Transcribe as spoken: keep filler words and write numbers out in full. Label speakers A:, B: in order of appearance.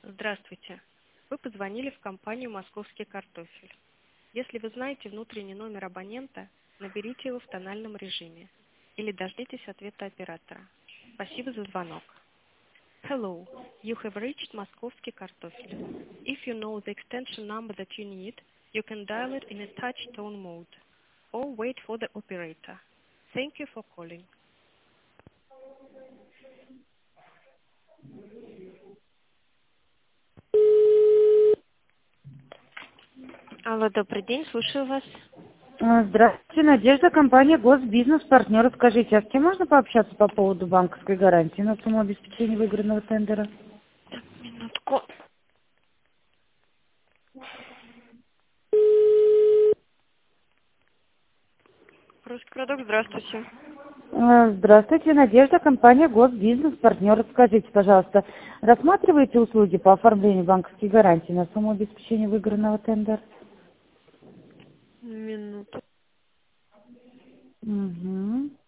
A: Здравствуйте. Вы позвонили в компанию «Московский картофель». Если вы знаете внутренний номер абонента, наберите его в тональном режиме или дождитесь ответа оператора. Спасибо за звонок. Hello, you have reached Moskovsky Kartoffel. If you know the extension number that you need, you can dial it in a touch tone mode or wait for the operator. Thank you for calling. Алло, добрый день, слушаю вас.
B: А, Здравствуйте, Надежда, компания Госбизнес, партнер. Скажите, а с кем можно пообщаться по поводу банковской гарантии на сумму обеспечения выигранного тендера?
A: Минутку. Русский продукт, здравствуйте.
B: А, Здравствуйте, Надежда, компания Госбизнес, партнер. Скажите, пожалуйста, рассматриваете услуги по оформлению банковской гарантии на сумму обеспечения выигранного тендера?
A: Минуту.
B: Угу.